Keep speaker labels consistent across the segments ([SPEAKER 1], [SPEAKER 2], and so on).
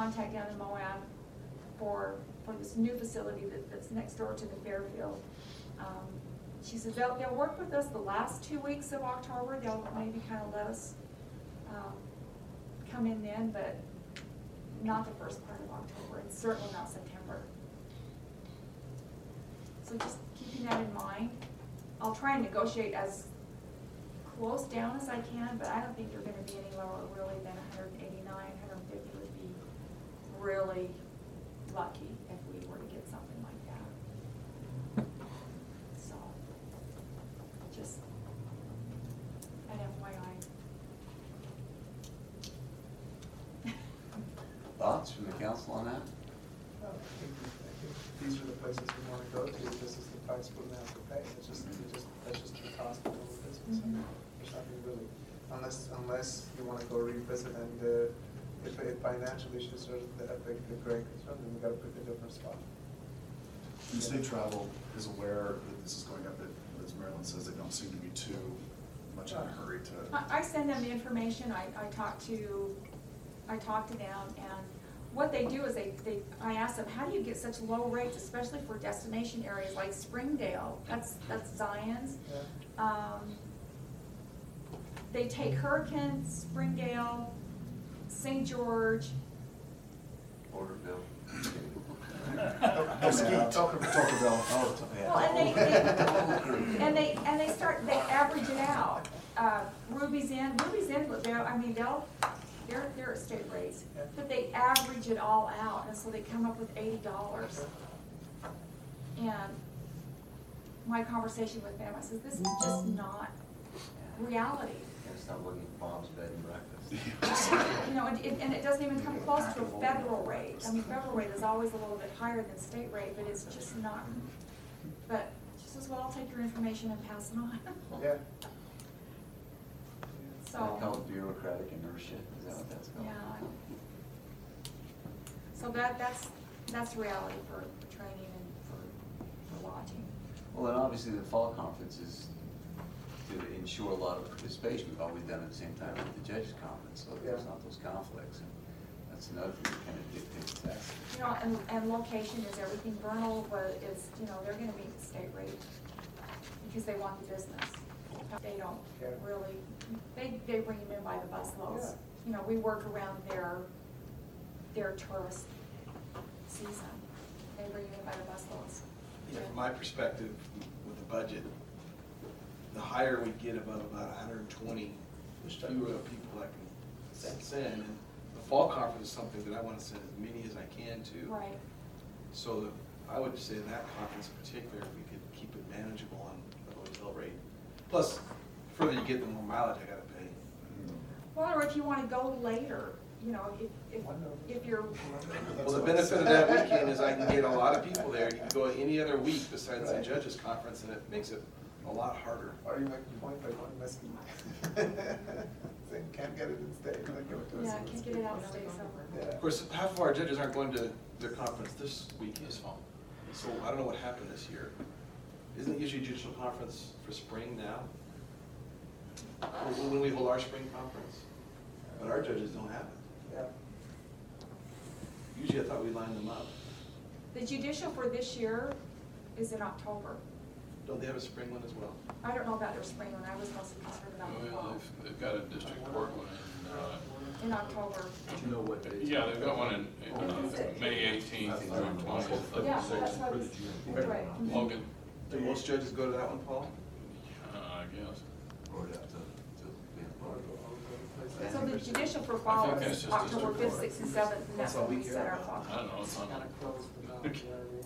[SPEAKER 1] contact down in Moab for this new facility that's next door to the Fairfield. She says they'll work with us the last 2 weeks of October. They'll maybe kind of let us come in then, but not the first part of October, and certainly not September. So just keeping that in mind. I'll try and negotiate as close down as I can, but I don't think they're going to be any lower really than 189, 150 would be really lucky if we were to get something like that. So, just an FYI.
[SPEAKER 2] Thoughts from the council on that?
[SPEAKER 3] I think these are the places we want to go to. This is the price we're going to have to pay. It's just that's just the cost of doing business.
[SPEAKER 1] Mhm.
[SPEAKER 3] There's nothing really, unless you want to go revisit and if financial issues are a big great concern, then we got to pick a different spot.
[SPEAKER 4] And State Travel is aware that this is going up, as Marilyn says, they don't seem to be too much in a hurry to.
[SPEAKER 1] I send them the information. I talk to them, and what they do is I ask them, how do you get such low rates, especially for destination areas like Springdale? That's Zion's.
[SPEAKER 3] Yeah.
[SPEAKER 1] They take Hurricane, Springdale, St. George.
[SPEAKER 2] Porterville.
[SPEAKER 4] Taco Bell.
[SPEAKER 1] Well, and they average it out. Ruby's Inn, they're at state rates,
[SPEAKER 3] Yeah.
[SPEAKER 1] but they average it all out, and so they come up with $80. And my conversation with them, I said, this is just not reality.
[SPEAKER 2] Gotta stop looking at Bob's Bed and Breakfast.
[SPEAKER 1] You know, and it doesn't even come close to a federal rate. I mean, federal rate is always a little bit higher than state rate, but it's just not. But she says, well, I'll take your information and pass it on.
[SPEAKER 3] Yeah.
[SPEAKER 1] So.
[SPEAKER 2] I call it bureaucratic inertia, is that what that's called?
[SPEAKER 1] Yeah. So that's reality for training and for lodging.
[SPEAKER 2] Well, and obviously the fall conference is to ensure a lot of participation. We've always done it at the same time with the judges conference, so there's
[SPEAKER 3] Yeah.
[SPEAKER 2] not those conflicts. And that's another thing that kind of dictates that.
[SPEAKER 1] You know, and location is everything. Vernal is, they're gonna meet the state rate because they want the business. They don't
[SPEAKER 3] Yeah.
[SPEAKER 1] really, they bring them in by the busloads.
[SPEAKER 3] Yeah.
[SPEAKER 1] You know, we work around their tourist season. They bring them in by the busloads.
[SPEAKER 5] Yeah, from my perspective, with the budget, the higher we get above about 120, the fewer people I can send. And the fall conference is something that I want to send as many as I can to.
[SPEAKER 1] Right.
[SPEAKER 5] So I would say that conference in particular, we could keep it manageable on the hotel rate. Plus, the further you get, the more mileage I gotta pay.
[SPEAKER 1] Well, or if you wanna go later, if you're,
[SPEAKER 5] Well, the benefit of that weekend is I can get a lot of people there. You can go any other week besides the judges conference, and it makes it a lot harder.
[SPEAKER 3] Or you make the point by going Mesquite. Saying can't get it in state. Like, give it to us
[SPEAKER 1] yeah,
[SPEAKER 3] in
[SPEAKER 1] can't
[SPEAKER 3] Mesquite.
[SPEAKER 1] get it out of state somewhere.
[SPEAKER 3] Yeah.
[SPEAKER 5] Of course, half of our judges aren't going to their conference this weekend, so I don't know what happened this year. Isn't it usually judicial conference for spring now? When we hold our spring conference? But our judges don't have it.
[SPEAKER 3] Yeah.
[SPEAKER 5] Usually I thought we lined them up.
[SPEAKER 1] The judicial for this year is in October.
[SPEAKER 5] Don't they have a spring one as well?
[SPEAKER 1] I don't know about their spring one, I was mostly concerned about the fall.
[SPEAKER 6] Well, they've got a district court one
[SPEAKER 1] In October.
[SPEAKER 2] Do you know what dates?
[SPEAKER 6] yeah, they've got one in May 18th through 20th.
[SPEAKER 1] Yeah, that's what I was, right.
[SPEAKER 6] Logan,
[SPEAKER 5] Do most judges go to that one, Paul?
[SPEAKER 6] I guess.
[SPEAKER 2] Or to be a part of it.
[SPEAKER 1] So the judicial for fall
[SPEAKER 6] I think that's
[SPEAKER 1] is
[SPEAKER 6] just
[SPEAKER 1] October
[SPEAKER 6] district
[SPEAKER 1] 5th,
[SPEAKER 6] court.
[SPEAKER 1] 6th, and 7th, and that's
[SPEAKER 5] That's all
[SPEAKER 1] when we
[SPEAKER 5] we
[SPEAKER 1] set
[SPEAKER 5] care
[SPEAKER 1] our
[SPEAKER 5] about.
[SPEAKER 1] clock.
[SPEAKER 6] I don't know, it's on.
[SPEAKER 3] Kind of close to now, you know what I mean?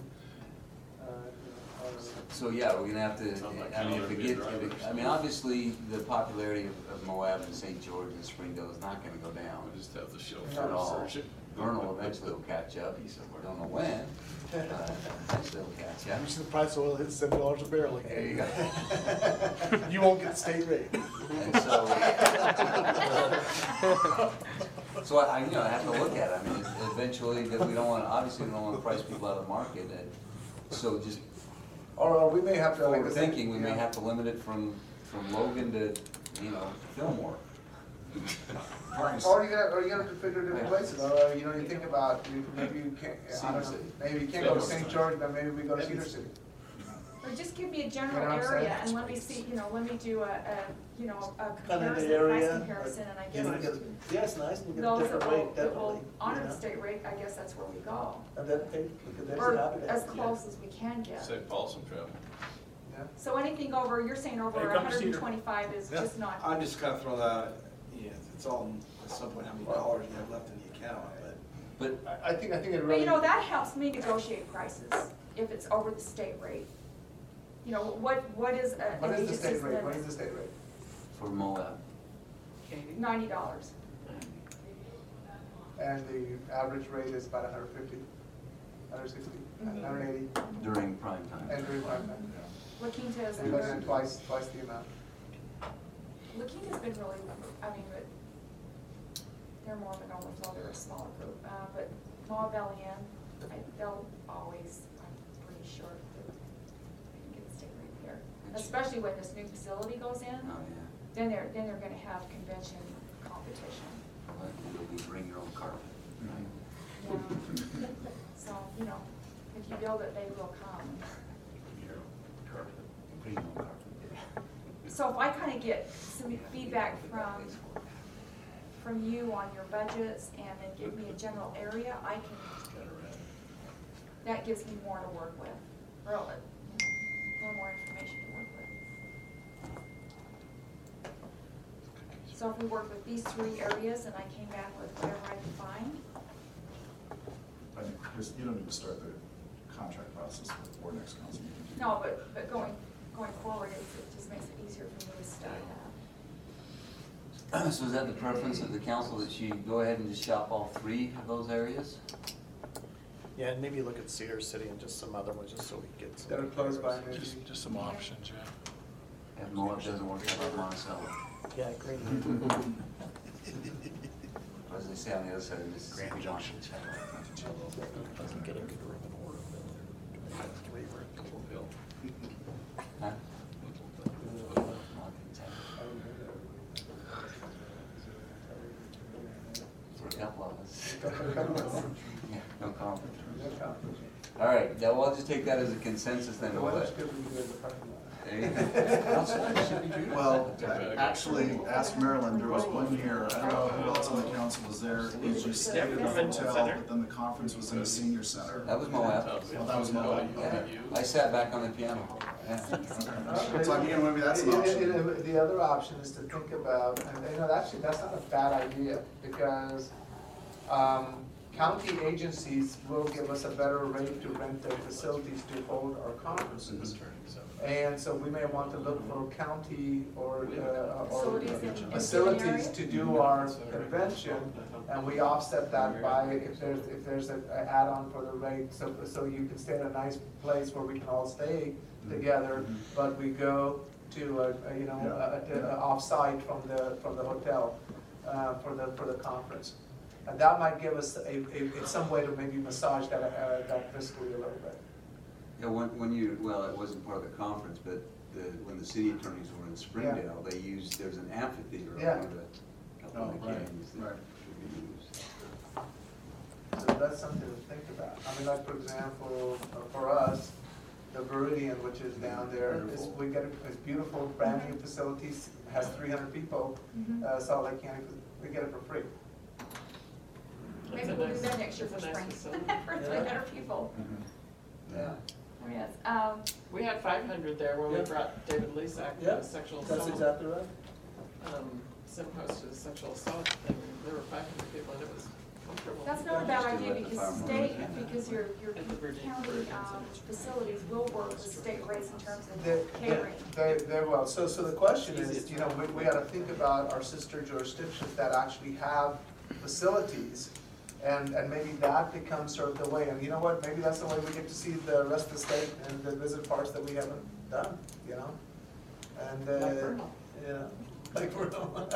[SPEAKER 2] So, yeah, we're gonna have to,
[SPEAKER 6] Sounds like
[SPEAKER 2] I mean, if it
[SPEAKER 6] calendar
[SPEAKER 2] gets,
[SPEAKER 6] drivers.
[SPEAKER 2] I mean, obviously, the popularity of Moab and St. George and Springdale is not gonna go down
[SPEAKER 6] We just have the
[SPEAKER 2] at
[SPEAKER 6] chauffeur
[SPEAKER 2] all.
[SPEAKER 6] search it.
[SPEAKER 2] Vernal eventually will catch up, we don't know when, eventually will catch up.
[SPEAKER 7] Which the price of oil hits $7 a barrel again.
[SPEAKER 2] There you go.
[SPEAKER 7] You won't get the state rate.
[SPEAKER 2] And so, so I have to look at it. I mean, eventually, because we don't want, obviously, we don't want to price people out of the market. And so just
[SPEAKER 3] Or we may have to.
[SPEAKER 2] forward thinking, we may have to limit it from Logan to, Fillmore.
[SPEAKER 4] Price.
[SPEAKER 3] Or you gotta figure different places, or, you know, you think about, maybe you can't, I don't know, maybe you can't go to St. George, but maybe we go to Cedar City.
[SPEAKER 1] Or just give me a general
[SPEAKER 3] You know what I'm
[SPEAKER 1] area
[SPEAKER 3] saying?
[SPEAKER 1] and let me see, you know, let me do a
[SPEAKER 8] Kind of the
[SPEAKER 1] comparison,
[SPEAKER 8] area.
[SPEAKER 1] price comparison, and I
[SPEAKER 8] You know,
[SPEAKER 1] guess
[SPEAKER 8] get- Yeah, it's nice, and you get a
[SPEAKER 1] those
[SPEAKER 8] different
[SPEAKER 1] that
[SPEAKER 8] rate,
[SPEAKER 1] will, that
[SPEAKER 8] definitely.
[SPEAKER 1] will honor
[SPEAKER 8] you
[SPEAKER 1] the
[SPEAKER 8] know.
[SPEAKER 1] state rate, I guess that's where we go.
[SPEAKER 8] And then, hey, there's
[SPEAKER 1] Or
[SPEAKER 8] a happy day.
[SPEAKER 1] as close as we can get.
[SPEAKER 6] Save Paul some trouble.
[SPEAKER 3] Yeah.
[SPEAKER 1] So anything over, you're saying over
[SPEAKER 7] Hey, come to Cedar.
[SPEAKER 1] 125 is
[SPEAKER 7] Yeah.
[SPEAKER 1] just not.
[SPEAKER 5] I'm just kind of throwing that out, yeah, it's all, at some point, how many dollars you have left in the account, but.
[SPEAKER 2] But
[SPEAKER 3] I think it
[SPEAKER 1] But
[SPEAKER 3] really.
[SPEAKER 1] you know, that helps me negotiate prices if it's over the state rate. You know, what is a-
[SPEAKER 3] What
[SPEAKER 1] an
[SPEAKER 3] is the state
[SPEAKER 1] agency's
[SPEAKER 3] rate, what is
[SPEAKER 1] limit?
[SPEAKER 3] the state rate?
[SPEAKER 2] for Moab,
[SPEAKER 1] $90.
[SPEAKER 3] And the average rate is about 150, 160,
[SPEAKER 1] Mhm.
[SPEAKER 3] 180,
[SPEAKER 2] during prime time.
[SPEAKER 3] and during prime time.
[SPEAKER 1] La Quinta is
[SPEAKER 3] And then twice the amount.
[SPEAKER 1] La Quinta's been really, I mean, but they're more of an overflow, they're a smaller group. But Moab Valley they'll always, I'm pretty sure that they can get the state rate there. Especially when this new facility goes in,
[SPEAKER 2] Oh, yeah.
[SPEAKER 1] then they're gonna have convention competition.
[SPEAKER 2] Well, you'll bring your own carpet.
[SPEAKER 1] Yeah. So, you know, if you build it, they will come.
[SPEAKER 2] Bring your own carpet.
[SPEAKER 1] So if I kind of get some feedback from you on your budgets and then give me a general area, that gives me more to work with, or a little more information to work with. So if we work with these 3 areas and I came back with whatever I could find,
[SPEAKER 4] I think, Chris, you don't need to start the contract process before next council meeting.
[SPEAKER 1] no, but going forward, it just makes it easier for me to start that.
[SPEAKER 2] So is that the preference of the council that you go ahead and just shop all 3 of those areas?
[SPEAKER 8] Yeah, and maybe look at Cedar City and just some other ones, just so we get some.
[SPEAKER 3] That are close by, maybe.
[SPEAKER 7] Just some options, yeah.
[SPEAKER 2] If Moab doesn't work, how about Monticello?
[SPEAKER 8] Yeah, Green.
[SPEAKER 2] Or as they say on the other side of Mississippi,
[SPEAKER 7] Grand Junction.
[SPEAKER 8] Doesn't get a good room in order. We have 3 rooms.
[SPEAKER 2] Huh? For a couple of us. Yeah, no comment. All right, now we'll just take that as a consensus then.
[SPEAKER 3] The
[SPEAKER 2] We'll
[SPEAKER 3] weather's
[SPEAKER 2] let-
[SPEAKER 3] good when you go to the parking lot.
[SPEAKER 2] There you go. Outside, it should be beautiful.
[SPEAKER 4] Well, actually, ask Marilyn, there was one year, I don't know who else on the council was there, is you stayed at the hotel, but then the conference was in the senior center.
[SPEAKER 2] That was Moab.
[SPEAKER 4] Well, that was Moab.
[SPEAKER 2] Yeah, I sat back on the piano. Yeah.
[SPEAKER 4] Okay. So again, maybe that's an option.
[SPEAKER 3] The other option is to think about, and you know, actually, that's not a bad idea, because county agencies will give us a better rate to rent their facilities to hold our conferences. And so we may want to look for county or facilities to do our convention, and we offset that by if there's an add-on for the rate, so you can stay in a nice place where we can all stay together, but we go to off-site from the hotel for the conference. And that might give us some way to maybe massage that fiscally a little bit.
[SPEAKER 2] Yeah, well, it wasn't part of the conference, but when the city attorneys were in Springdale, there's an amphitheater
[SPEAKER 3] Yeah.
[SPEAKER 2] on one of the couple of the
[SPEAKER 4] Oh, right,
[SPEAKER 2] canyons that
[SPEAKER 4] right.
[SPEAKER 2] should be used.
[SPEAKER 3] So that's something to think about. I mean, like, for example, for us, the Viridian, which is down there, it's beautiful, brand new facilities, has 300 people,
[SPEAKER 1] Mhm.
[SPEAKER 3] Salt Lake County, we get it for free.
[SPEAKER 1] Maybe we'll do that next year for spring, for 300 people.
[SPEAKER 3] Yeah.
[SPEAKER 1] I mean,
[SPEAKER 9] We had 500 there when we
[SPEAKER 8] Yeah.
[SPEAKER 9] brought David Lesak,
[SPEAKER 8] Yeah,
[SPEAKER 9] the sexual
[SPEAKER 8] that's
[SPEAKER 9] assault.
[SPEAKER 8] exactly right.
[SPEAKER 9] Sim hosted a sexual assault thing, there were 500 people and it was comfortable.
[SPEAKER 1] that's not a bad
[SPEAKER 2] Just to
[SPEAKER 1] idea
[SPEAKER 2] let the
[SPEAKER 1] because
[SPEAKER 2] farmers
[SPEAKER 1] state,
[SPEAKER 2] know.
[SPEAKER 1] because your
[SPEAKER 9] And the Virginia
[SPEAKER 1] county
[SPEAKER 9] Virgins.
[SPEAKER 1] facilities will work with state rates in terms
[SPEAKER 3] They,
[SPEAKER 1] of catering.
[SPEAKER 3] they will. So the question
[SPEAKER 9] Easy
[SPEAKER 3] is,
[SPEAKER 9] to
[SPEAKER 3] you know, we gotta think about our sister jurisdictions that actually have facilities, and maybe that becomes sort of the way, and you know what, maybe that's the way we get to see the rest of the state and the visit parts that we haven't done, you know? And,
[SPEAKER 9] Like Vernal.
[SPEAKER 3] you know, like Vernal.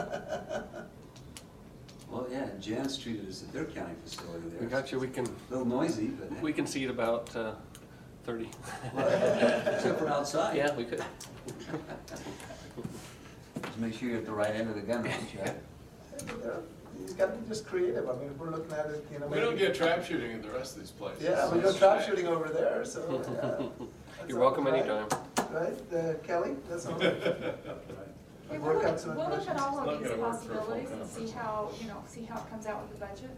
[SPEAKER 2] Well, yeah, Jan's treated us at their county facility there.
[SPEAKER 10] We got you, we can,
[SPEAKER 2] A little noisy, but.
[SPEAKER 10] we can seat about 30.
[SPEAKER 2] Except for outside.
[SPEAKER 10] Yeah, we could.
[SPEAKER 2] Just make sure you're at the right end of the gun range, right?
[SPEAKER 3] he's gotta be just creative. I mean, if we're looking at it, you know.
[SPEAKER 6] We don't
[SPEAKER 3] maybe-
[SPEAKER 6] get trap shooting in the rest of these places.
[SPEAKER 3] Yeah, we
[SPEAKER 6] so
[SPEAKER 3] go trap
[SPEAKER 6] it's-
[SPEAKER 3] shooting over there, so, yeah. That's
[SPEAKER 10] You're
[SPEAKER 3] all
[SPEAKER 10] welcome
[SPEAKER 3] right.
[SPEAKER 10] anytime.
[SPEAKER 3] Right, Kelly, that's all right.
[SPEAKER 1] Okay,
[SPEAKER 3] Work out some
[SPEAKER 1] we'll look at all
[SPEAKER 6] It's
[SPEAKER 1] of
[SPEAKER 6] not
[SPEAKER 1] these
[SPEAKER 6] gonna work for a full
[SPEAKER 1] possibilities and see
[SPEAKER 6] conference.
[SPEAKER 1] how, you know, see how it comes out with the budget.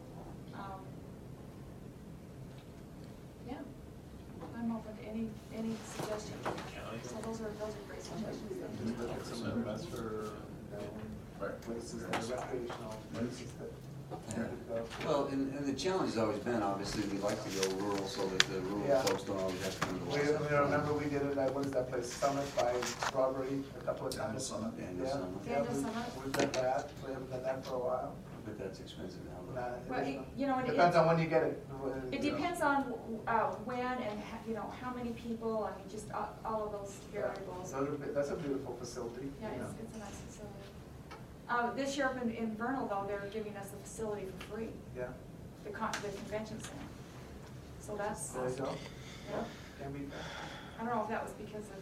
[SPEAKER 1] Yeah, I'm open to any suggestions. So those are great suggestions.
[SPEAKER 3] Just look at some of the investor, places, that are recreational places that.
[SPEAKER 2] Yeah. Well, and the challenge has always been, obviously, we'd like to go rural so that the rural
[SPEAKER 3] Yeah.
[SPEAKER 2] folks don't always have to come to
[SPEAKER 3] We,
[SPEAKER 2] West.
[SPEAKER 3] remember we did it at, what is that place, Summit by Strawberry a couple of
[SPEAKER 4] Daniel
[SPEAKER 3] times.
[SPEAKER 4] Summit.
[SPEAKER 2] Daniel
[SPEAKER 3] Yeah,
[SPEAKER 2] Summit.
[SPEAKER 3] yeah,
[SPEAKER 1] Daniel Summit.
[SPEAKER 3] we've done that, we haven't done that for a while.
[SPEAKER 2] But that's expensive now.
[SPEAKER 3] Nah, it
[SPEAKER 1] Well,
[SPEAKER 3] is-
[SPEAKER 1] you know,
[SPEAKER 3] Depends on when you get it.
[SPEAKER 1] It depends on, when and, you know, how many people, I mean, just all of those variables.
[SPEAKER 3] That's a beautiful facility.
[SPEAKER 1] Yeah,
[SPEAKER 3] you know.
[SPEAKER 1] it's a nice facility. This year up in Vernal, though, they're giving us the facility for free,
[SPEAKER 3] Yeah,
[SPEAKER 1] the convention center. So that's,
[SPEAKER 3] there you go.
[SPEAKER 1] yeah,
[SPEAKER 3] Can't beat that.
[SPEAKER 1] I don't know if that was because of.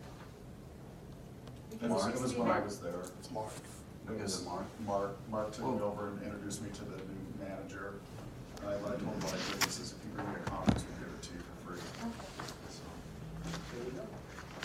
[SPEAKER 4] It was, it was when I was there.
[SPEAKER 8] It's Mark.
[SPEAKER 2] Because of Mark?
[SPEAKER 4] Mark took me
[SPEAKER 2] Oh.
[SPEAKER 4] over and introduced me to the new manager. And I told him what I did, he says, if you bring me a conference, we'll give it to you for free.
[SPEAKER 1] Okay.
[SPEAKER 4] So,
[SPEAKER 3] There you go.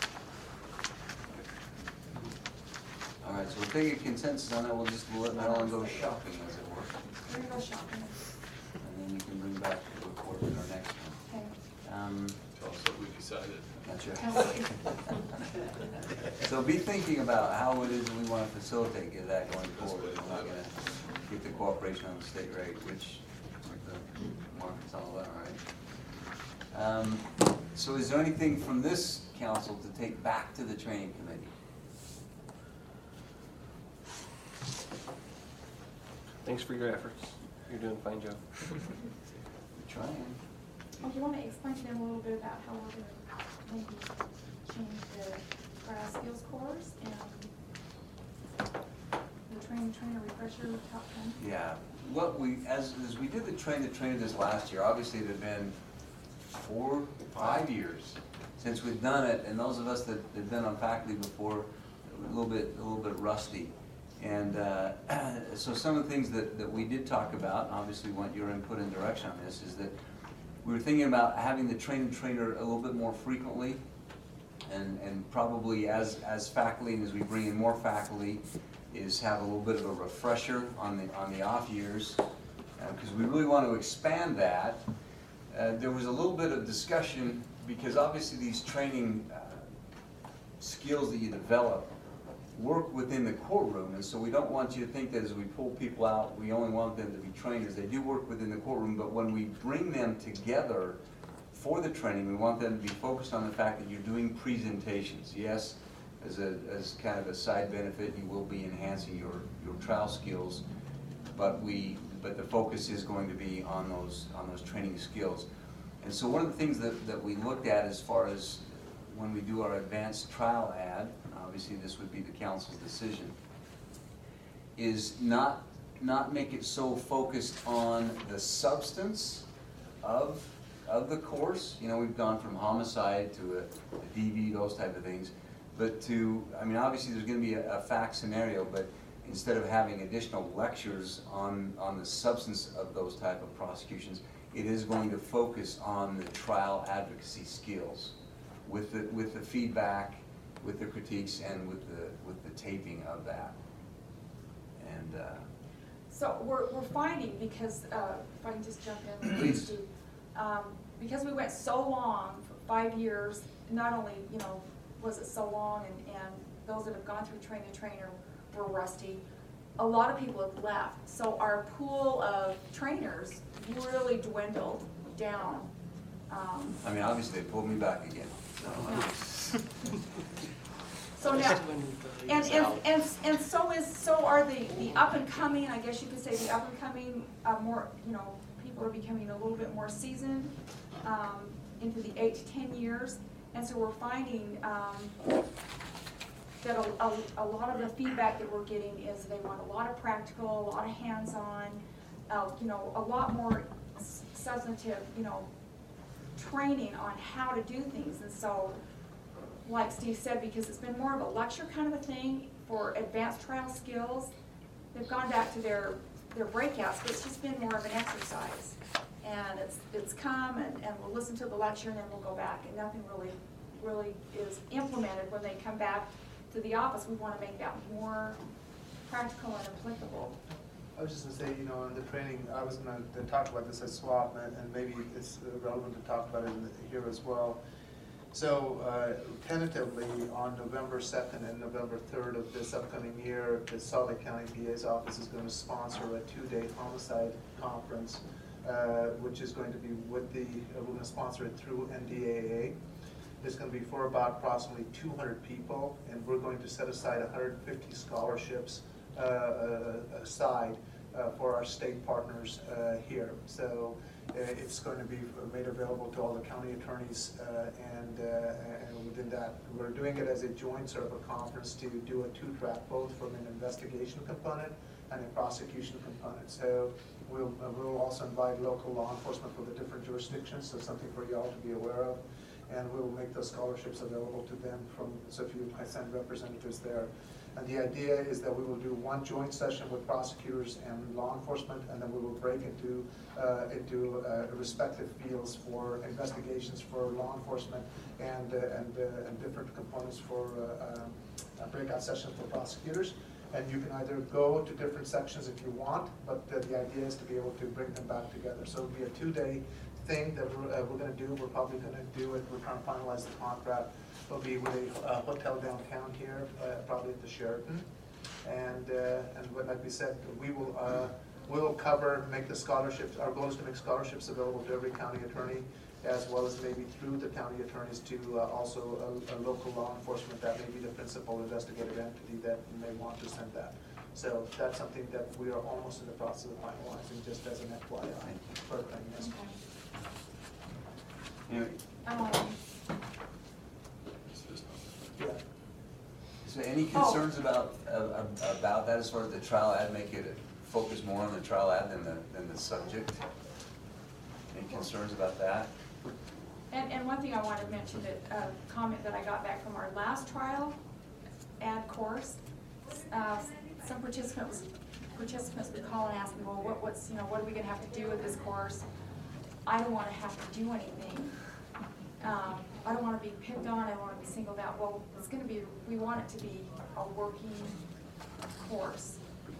[SPEAKER 2] All right, so we'll take a consensus on that, we'll just let Marilyn go shopping, as it were.
[SPEAKER 1] We're gonna go shopping.
[SPEAKER 2] And then you can bring back the report in our next one.
[SPEAKER 1] Okay.
[SPEAKER 6] Tell us what we decided.
[SPEAKER 2] That's
[SPEAKER 1] Tell
[SPEAKER 2] right.
[SPEAKER 1] me.
[SPEAKER 2] So be thinking about how it is we want to facilitate that going forward. We're not gonna get the cooperation on the state rate, which the market's all about, right? So is there anything from this council to take back to the training committee?
[SPEAKER 10] Thanks for your efforts. You're doing a fine job.
[SPEAKER 2] We're trying.
[SPEAKER 1] Oh, do you want to explain to them a little bit about how we're gonna maybe change the trial skills course and the trainer refresher top 10?
[SPEAKER 2] Yeah, what we, as we did the trainer this last year, obviously it had been 4, 5 years since we've done it, and those of us that have been on faculty before, a little bit rusty. And so some of the things that we did talk about, and obviously want your input and direction on this, is that we were thinking about having the trainer a little bit more frequently, and probably as faculty and as we bring in more faculty, is have a little bit of a refresher on the off years, because we really want to expand that. There was a little bit of discussion, because obviously these training skills that you develop work within the courtroom, and so we don't want you to think that as we pull people out, we only want them to be trainers. They do work within the courtroom, but when we bring them together for the training, we want them to be focused on the fact that you're doing presentations. Yes, as kind of a side benefit, you will be enhancing your trial skills, but the focus is going to be on those training skills. And so one of the things that we looked at as far as when we do our advanced trial ad, obviously this would be the council's decision, is not make it so focused on the substance of the course. You know, we've gone from homicide to a DV, those type of things, but I mean, obviously there's going to be a fact scenario, but instead of having additional lectures on the substance of those type of prosecutions, it is going to focus on the trial advocacy skills with the feedback, with the critiques, and with the taping of that. And
[SPEAKER 1] So we're finding, because, if I can just jump in.
[SPEAKER 2] Please.
[SPEAKER 1] Steve, because we went so long, for 5 years, not only, you know, was it so long, and those that have gone through train the trainer were rusty, a lot of people have left. So our pool of trainers really dwindled down.
[SPEAKER 2] I mean, obviously they pulled me back again.
[SPEAKER 1] So now, and so are the up and coming, I guess you could say the up and coming, more, you know, people are becoming a little bit more seasoned, into the 8 to 10 years. And so we're finding, that a lot of the feedback that we're getting is they want a lot of practical, a lot of hands-on, you know, a lot more substantive, you know, training on how to do things. And so, like Steve said, because it's been more of a lecture kind of a thing for advanced trial skills, they've gone back to their breakouts, but it's just been more of an exercise. And it's come and we'll listen to the lecture and then we'll go back, and nothing really is implemented when they come back to the office. We want to make that more practical and applicable.
[SPEAKER 3] I was just gonna say, you know, in the training, I was gonna talk about this at SWAP, and maybe it's relevant to talk about it here as well. So tentatively, on November 2nd and November 3rd of this upcoming year, the Salt Lake County DA's office is going to sponsor a 2-day homicide conference, which is going to be with we're going to sponsor it through NDAA. It's going to be for about approximately 200 people, and we're going to set aside 150 scholarships aside for our state partners here. So it's going to be made available to all the county attorneys, and within that, we're doing it as a joint sort of a conference to do a 2-track, both from an investigation component and a prosecution component. So we'll also invite local law enforcement for the different jurisdictions, so something for you all to be aware of. And we will make those scholarships available to them so if you send representatives there. And the idea is that we will do one joint session with prosecutors and law enforcement, and then we will break into respective fields for investigations for law enforcement and different components for breakout sessions for prosecutors. And you can either go to different sections if you want, but the idea is to be able to bring them back together. So it'll be a 2-day thing that we're going to do. We're probably going to do it. We're trying to finalize the contract. It'll be with a hotel downtown here, probably at the Sheraton. And like we said, we'll cover, make the scholarships. Our goal is to make scholarships available to every county attorney, as well as maybe through the county attorneys to also a local law enforcement that may be the principal investigative entity that may want to send that. So that's something that we are almost in the process of finalizing, just as an FYI. Yes.
[SPEAKER 2] Anyway,
[SPEAKER 3] Yeah.
[SPEAKER 2] so any concerns about that as far as the trial ad, make it focus more on the trial ad than the subject? Any concerns about that?
[SPEAKER 1] And one thing I wanted to mention, that a comment that I got back from our last trial ad course, some participants would call and ask me, well, what are we gonna have to do with this course? I don't wanna have to do anything. I don't wanna be picked on, I don't wanna be singled out. Well, we want it to be a working course.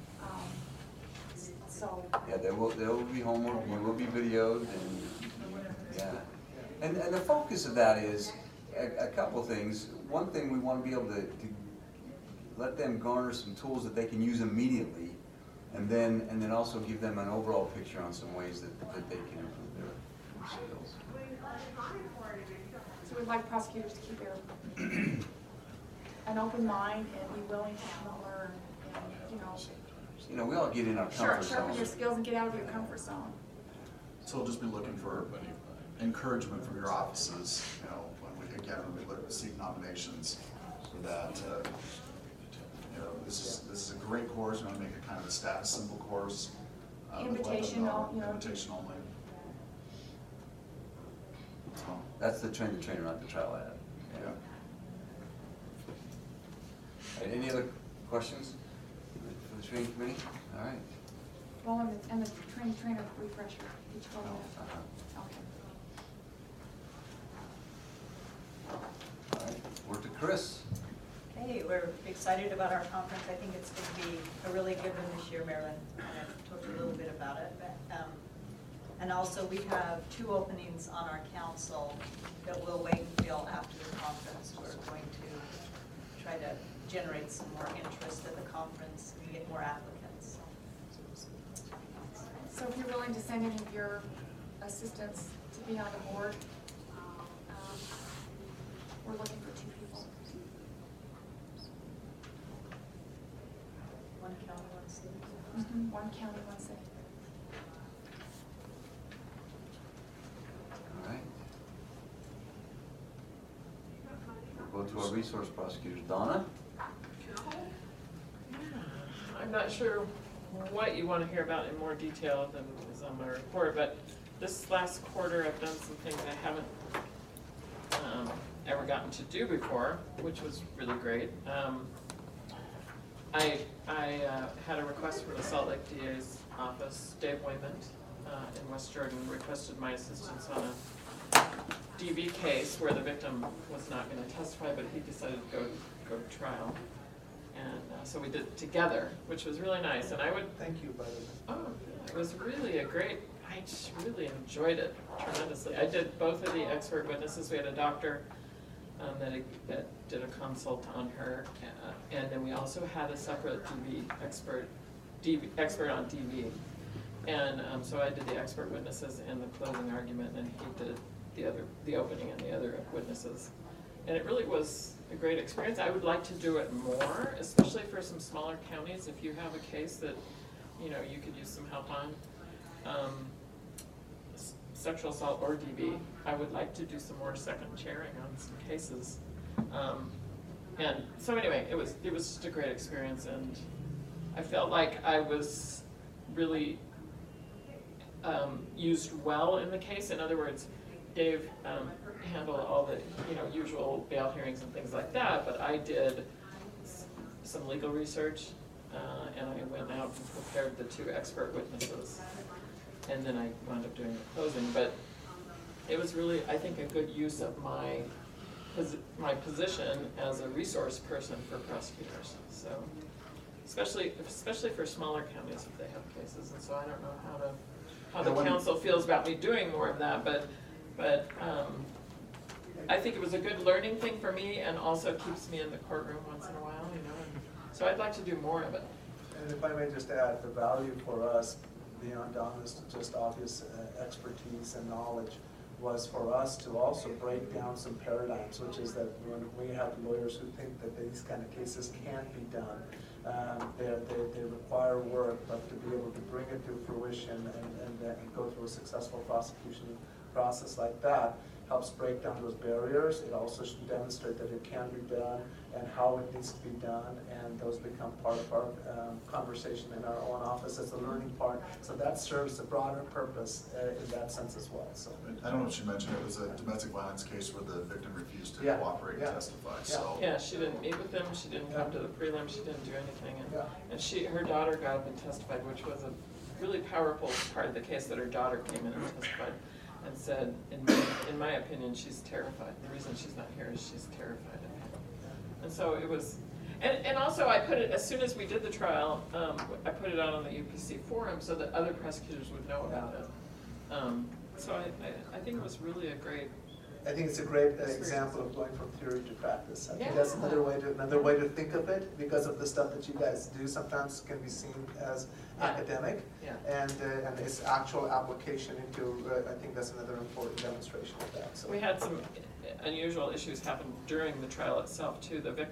[SPEAKER 1] So.
[SPEAKER 2] Yeah, there will be homework, there will be videoed, and, yeah. And the focus of that is a couple things. One thing, we want to be able to let them garner some tools that they can use immediately, and then also give them an overall picture on some ways that they can improve their skills.
[SPEAKER 1] So we'd like prosecutors to keep an open mind and be willing to come and learn, and,
[SPEAKER 2] You know, we all get in our comfort
[SPEAKER 1] sharpen your
[SPEAKER 2] zone.
[SPEAKER 1] skills and get out of your comfort zone.
[SPEAKER 4] So we'll just be looking for encouragement from your offices, when we look to seek nominations for that. This is a great course. We want to make it kind of a status symbol course.
[SPEAKER 1] Invitational,
[SPEAKER 4] Invitation only. So,
[SPEAKER 2] That's the train the trainer, not the trial ad.
[SPEAKER 4] yeah.
[SPEAKER 2] All right, any other questions for the training committee? All right.
[SPEAKER 1] Well, and the trainer refresher, each one.
[SPEAKER 2] Uh-huh.
[SPEAKER 1] Okay.
[SPEAKER 2] All right, we're to Chris.
[SPEAKER 11] Hey, we're excited about our conference. I think it's going to be a really good one this year, Marilyn. I've talked a little bit about it. And also, we have 2 openings on our council that we'll wait until after the conference. We're going to try to generate some more interest at the conference and get more applicants.
[SPEAKER 1] So if you're willing to send any of your assistants to be on the board, we're looking for 2 people.
[SPEAKER 11] 1 county, 1 city.
[SPEAKER 1] Mm-hmm. 1 county, 1 city.
[SPEAKER 2] All right. We'll go to our resource prosecutors. Donna?
[SPEAKER 9] I'm not sure what you want to hear about in more detail than is on my report, but this last quarter I've done some things I haven't ever gotten to do before, which was really great. I had a request from the Salt Lake DA's office. Dave Wayman in West Jordan requested my assistance on a DV case where the victim was not going to testify, but he decided to go to trial. And so we did it together, which was really nice. And I would,
[SPEAKER 3] Thank you, by the way.
[SPEAKER 9] oh, it was really I just really enjoyed it tremendously. I did both of the expert witnesses. We had a doctor that did a consult on her, and then we also had a separate DV expert on DV. And so I did the expert witnesses and the closing argument, and he did the opening and the other witnesses. And it really was a great experience. I would like to do it more, especially for some smaller counties. If you have a case that, you know, you could use some help on, sexual assault or DV, I would like to do some more second chairing on some cases. And so anyway, it was just a great experience, and I felt like I was really used well in the case. In other words, Dave handled all the usual bail hearings and things like that, but I did some legal research, and I went out and prepared the 2 expert witnesses, and then I wound up doing the closing. But it was really, I think, a good use of my position as a resource person for prosecutors. So, especially for smaller counties if they have cases. And so I don't know how the council feels about me doing more of that, but I think it was a good learning thing for me, and also keeps me in the courtroom once in a while, and so I'd like to do more of it.
[SPEAKER 3] And if I may just add, the value for us, beyond Donna's just obvious expertise and knowledge, was for us to also break down some paradigms, which is that when we have lawyers who think that these kind of cases can't be done, they require work, but to be able to bring it to fruition and go through a successful prosecution process like that helps break down those barriers. It also should demonstrate that it can be done and how it needs to be done, and those become part of our conversation in our own office as a learning part. So that serves a broader purpose in that sense as well. So
[SPEAKER 4] I don't know if she mentioned, it was a domestic violence case where the victim refused to cooperate and testify, so.
[SPEAKER 9] Yeah, she didn't meet with them, she didn't come to the prelim, she didn't do anything. And her daughter got up and testified, which was a really powerful part of the case, that her daughter came in and testified and said, in my opinion, she's terrified. The reason she's not here is she's terrified of him. And so it was, and also I put it, as soon as we did the trial, I put it out on the UPC forum so that other prosecutors would know about it. So I think it was really a great,
[SPEAKER 3] I think it's a great example of going from theory to practice. I think that's another way to think of it, because of the stuff that you guys do sometimes can be seen as academic, and its actual application into, I think that's another important demonstration of that. So
[SPEAKER 9] we had some unusual issues happen during the trial itself too. The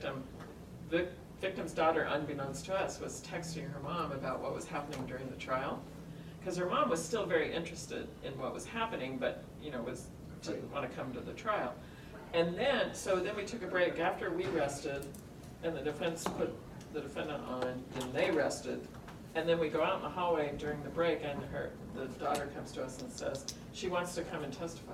[SPEAKER 9] victim's daughter, unbeknownst to us, was texting her mom about what was happening during the trial, because her mom was still very interested in what was happening, but didn't want to come to the trial. And then we took a break after we rested, and the defense put the defendant on, then they rested, and then we go out in the hallway during the break, and the daughter comes to us and says she wants to come and testify.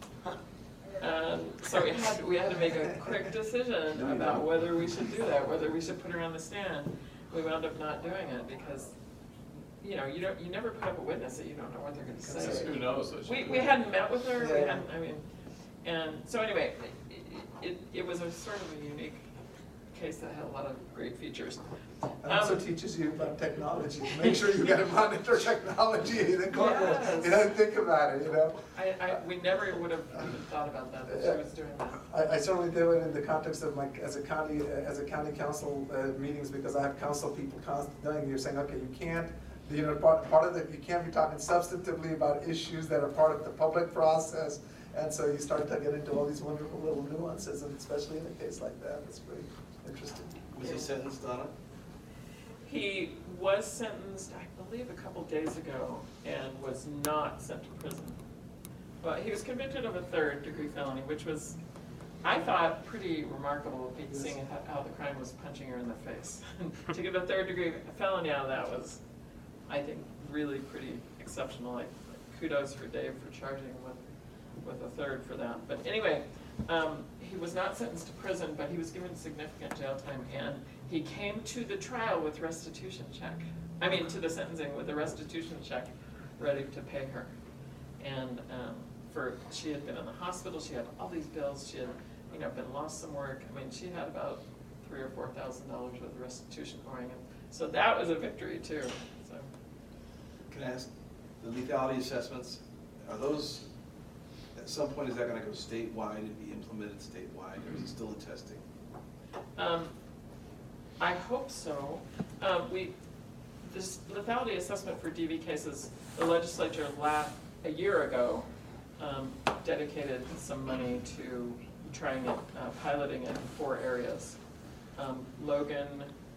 [SPEAKER 9] So we had to make a quick decision about whether we should do that, whether we should put her on the stand. We wound up not doing it because you never put up a witness that you don't know what they're going to say.
[SPEAKER 6] Who knows?
[SPEAKER 9] We hadn't met with her. We hadn't. And so anyway, it was a sort of a unique case that had a lot of great features.
[SPEAKER 3] It also teaches you about technology. Make sure you got to monitor technology in the courtroom.
[SPEAKER 9] Yes.
[SPEAKER 3] Think about it.
[SPEAKER 9] We never would have even thought about that. She was doing that.
[SPEAKER 3] I certainly do it in the context of as a county council meetings, because I have council people constantly. You're saying, okay, you can't. Part of you can't be talking substantively about issues that are part of the public process, and so you start to get into all these wonderful little nuances, and especially in a case like that, it's really interesting.
[SPEAKER 5] Was he sentenced, Donna?
[SPEAKER 9] He was sentenced, I believe, a couple days ago, and was not sent to prison. But he was convicted of a 3rd-degree felony, which was, I thought, pretty remarkable, seeing how the crime was punching her in the face. To get a 3rd-degree felony out of that was, I think, really pretty exceptional. Like, kudos for Dave for charging him with a third for that. But anyway, he was not sentenced to prison, but he was given significant jail time, and he came to the trial with restitution check. I mean, to the sentencing with a restitution check ready to pay her. And she had been in the hospital, she had all these bills, she had, been lost some work. I mean, she had about $3,000 or $4,000 worth of restitution going in. So that was a victory too, so.
[SPEAKER 5] Can I ask, the lethality assessments, are those, at some point, is that gonna go statewide and be implemented statewide, or is it still in testing?
[SPEAKER 9] I hope so. This lethality assessment for DV cases, the legislature a year ago dedicated some money to trying it, piloting it in 4 areas. Logan,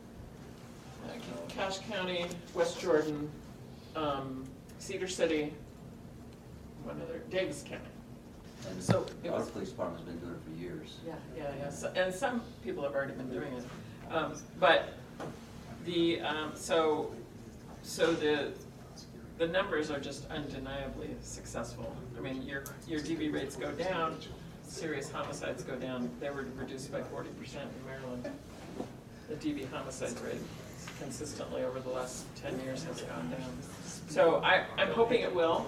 [SPEAKER 9] Cache County, West Jordan, Cedar City, one other, Davis County. And so it
[SPEAKER 2] Our
[SPEAKER 9] was,
[SPEAKER 2] police department's been doing it for years.
[SPEAKER 9] yeah. So, and some people have already been doing it. But the, so the numbers are just undeniably successful. I mean, your DV rates go down, serious homicides go down. They were reduced by 40% in Maryland. The DV homicide rate consistently over the last 10 years has gone down. So I'm hoping it will.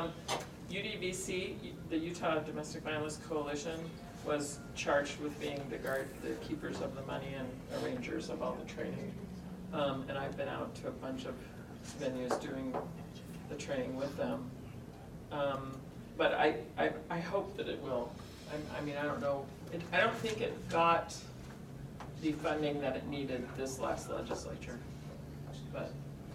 [SPEAKER 9] UDVC, the Utah Domestic Violence Coalition, was charged with being the keepers of the money and arrangers of all the training. And I've been out to a bunch of venues doing the training with them. But I hope that it will. I mean, I don't know. I don't think it got the funding that it needed this last legislature. But,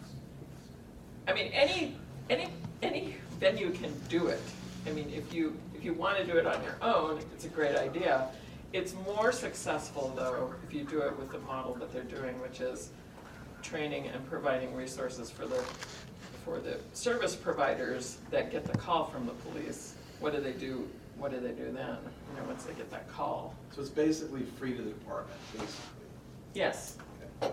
[SPEAKER 9] I mean, any venue can do it. I mean, if you want to do it on your own, it's a great idea. It's more successful, though, if you do it with the model that they're doing, which is training and providing resources for the service providers that get the call from the police. What do they do? What do they do then? Once they get that call.
[SPEAKER 5] So it's basically free to the department, basically?
[SPEAKER 9] Yes.
[SPEAKER 5] Okay.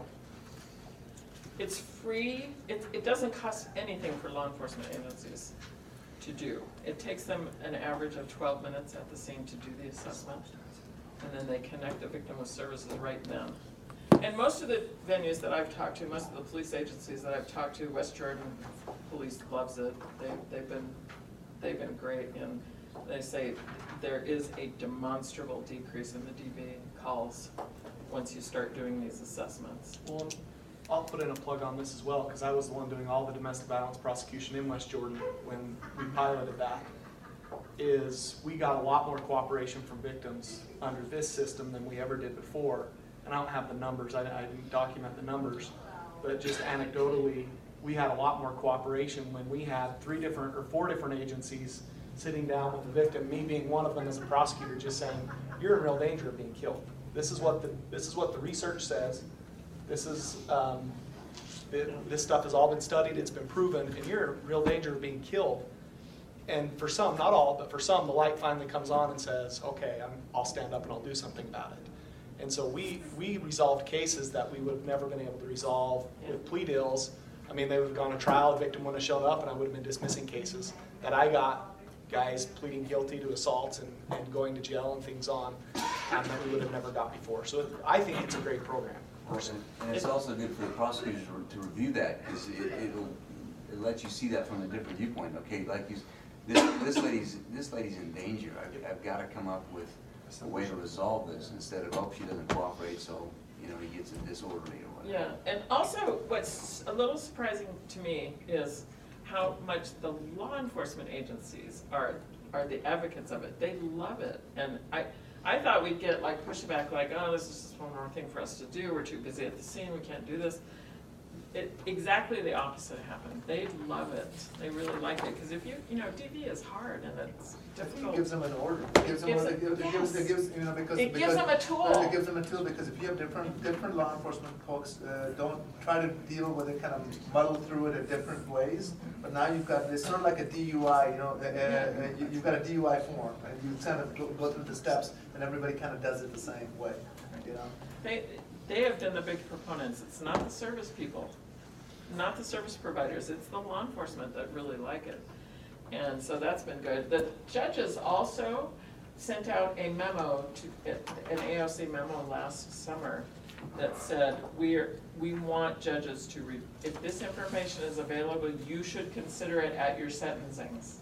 [SPEAKER 9] It's free. It doesn't cost anything for law enforcement agencies to do. It takes them an average of 12 minutes at the scene to do the assessment, and then they connect the victim with services right then. And most of the venues that I've talked to, most of the police agencies that I've talked to, West Jordan Police loves it. They've been great, and they say there is a demonstrable decrease in the DV calls once you start doing these assessments.
[SPEAKER 12] Well, I'll put in a plug on this as well, because I was the one doing all the domestic violence prosecution in West Jordan when we piloted that. We got a lot more cooperation from victims under this system than we ever did before. And I don't have the numbers, I didn't document the numbers, but just anecdotally, we had a lot more cooperation when we had 4 different agencies sitting down with the victim, me being one of them as a prosecutor, just saying, you're in real danger of being killed. This is what the research says. This stuff has all been studied, it's been proven, and you're in real danger of being killed. And for some, not all, but for some, the light finally comes on and says, okay, I'll stand up and I'll do something about it. And so we resolved cases that we would have never been able to resolve with plea deals. I mean, they would have gone to trial, the victim wouldn't have shown up, and I would have been dismissing cases. That I got guys pleading guilty to assaults and going to jail and things on that we would have never got before. So I think it's a great program, personally.
[SPEAKER 2] And it's also good for the prosecutors to review that, because it'll let you see that from a different viewpoint. Okay, like this lady's in danger. I've got to come up with a way to resolve this instead of, oh, she doesn't cooperate, so he gets in disorderly or whatever.
[SPEAKER 9] Yeah, and also what's a little surprising to me is how much the law enforcement agencies are the advocates of it. They love it, and I thought we'd get like pushback, like, oh, this is just one more thing for us to do. We're too busy at the scene. We can't do this. Exactly the opposite happened. They love it. They really like it, because if DV is hard and it's difficult.
[SPEAKER 3] It gives them an order. It gives them a tool.
[SPEAKER 9] It gives them a tool
[SPEAKER 3] because if you have different law enforcement folks, don't try to deal with it, kind of muddle through it in different ways. But now you've got, it's sort of like a DUI, you've got a DUI form, and you kind of go through the steps, and everybody kind of does it the same way,
[SPEAKER 9] They have been the big proponents. It's not the service people, not the service providers. It's the law enforcement that really like it. And so that's been good. The judges also sent out a memo to, an AOC memo last summer that said, we want judges to if this information is available, you should consider it at your sentencings.